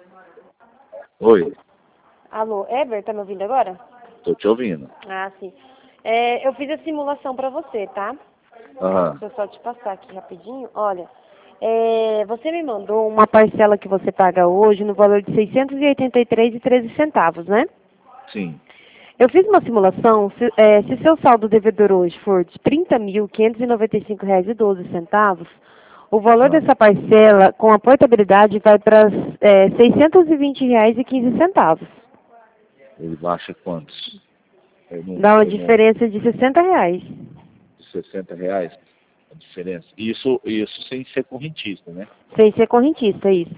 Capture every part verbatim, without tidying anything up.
Oi, Alô, Ever, tá me ouvindo agora? tô te ouvindo. Ah, sim. É, eu fiz a simulação pra você, tá? Aham, Deixa eu só te passar aqui rapidinho. Olha, é, você me mandou uma parcela que você paga hoje no valor de seiscentos e oitenta e três reais e treze centavos, né? sim. Eu fiz uma simulação, se, é, se seu saldo devedor hoje for de trinta mil quinhentos e noventa e cinco reais e doze centavos, o valor Ah, dessa parcela com a portabilidade vai para é, seiscentos e vinte reais e quinze centavos. ele baixa quantos? Eu não, Dá uma eu não, diferença de sessenta reais. sessenta reais a diferença. Isso, isso sem ser correntista, né? Sem ser correntista, isso.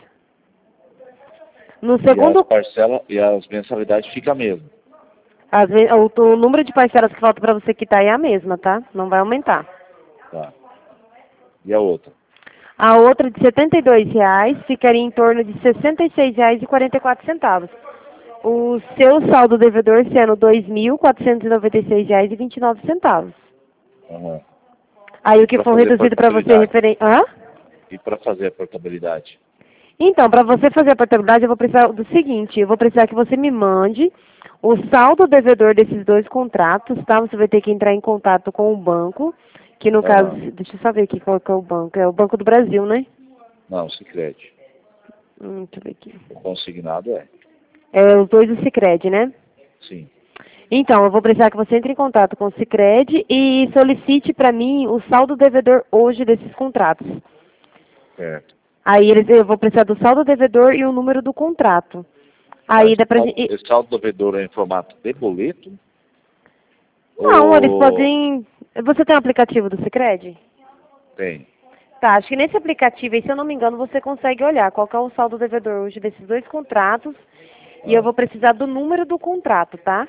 No E as segundo, parcelas e as mensalidades ficam a mesma. às vezes, o, o número de parcelas que falta para você quitar é a mesma, tá? Não vai aumentar. Tá. E a outra? A outra de setenta e dois reais ficaria em torno de sessenta e seis reais e quarenta e quatro centavos. O seu saldo devedor sendo dois mil quatrocentos e noventa e seis reais e vinte e nove centavos. Aham. Aí E o que para for fazer a reduzido para você portabilidade? referente... Hã? E para fazer a portabilidade? Então, para você fazer a portabilidade, eu vou precisar do seguinte, eu vou precisar que você me mande o saldo devedor desses dois contratos, tá? Você vai ter que entrar em contato com o banco, que no caso, Aham. deixa eu saber aqui qual que é o banco, é o Banco do Brasil, né? Não, Sicredi. Hum, deixa eu ver aqui. O consignado é. É os dois do Sicredi, né? Sim. Então, eu vou precisar que você entre em contato com o Sicredi e solicite para mim o saldo devedor hoje desses contratos. Certo. Aí eles, eu vou precisar do saldo devedor e o número do contrato. Aí Mas dá o pra saldo, gente... esse saldo devedor é em formato de boleto? Não, eles Ou podem... Você tem um aplicativo do Sicredi? tem? Tá, acho que nesse aplicativo aí, se eu não me engano, você consegue olhar qual que é o saldo devedor hoje desses dois contratos. E eu Ah. vou precisar do número do contrato, tá?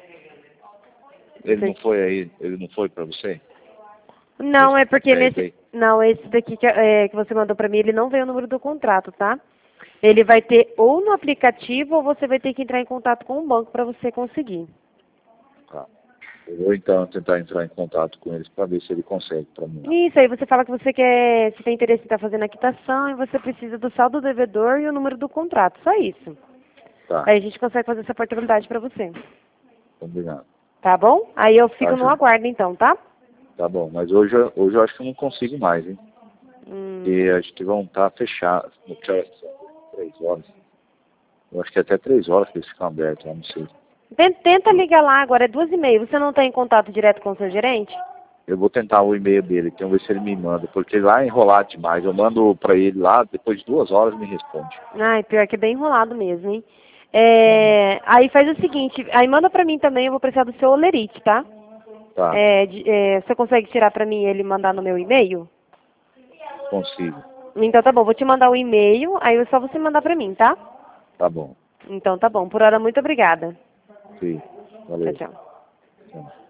Ele não Você- foi aí? Ele não foi para você? Não, Esse é porque papéis nesse... aí? Não, esse daqui que, é, que você mandou pra mim, ele não veio o número do contrato, tá? Ele vai ter ou no aplicativo ou você vai ter que entrar em contato com o banco para você conseguir. Tá. Eu vou então tentar entrar em contato com eles para ver se ele consegue para mim lá. Isso, aí você fala que você quer, se tem interesse em estar fazendo a quitação e você precisa do saldo devedor e o número do contrato, só isso. Tá, Aí a gente consegue fazer essa portabilidade para você. combinado. Tá bom? Aí eu Tá, fico no Júlio? aguardo então, tá? Tá bom, mas hoje, eu- hoje eu acho que eu não consigo mais, hein? Hum. E a gente vão estar fechados. No que horas são? Três horas. Eu acho que até três horas que eles ficam abertos, eu não sei. Ten- Tenta ligar lá agora, é duas e meia. Você não está em contato direto com o seu gerente? Eu vou tentar o e-mail dele, então ver se ele me manda, porque lá é enrolado demais. Eu mando para ele lá, depois de duas horas me responde. Ai, pior que é bem enrolado mesmo, hein? Hum, É, aí faz o seguinte, aí manda pra mim também, eu vou precisar do seu olerite, tá? Tá, É, de- é, você consegue tirar pra mim e ele mandar no meu e-mail? consigo. Então tá bom, vou te mandar o e-mail, aí é só você mandar pra mim, tá? Tá bom. Então tá bom, por hora muito obrigada. Sim, Tchau, valeu. tchau. Tchau.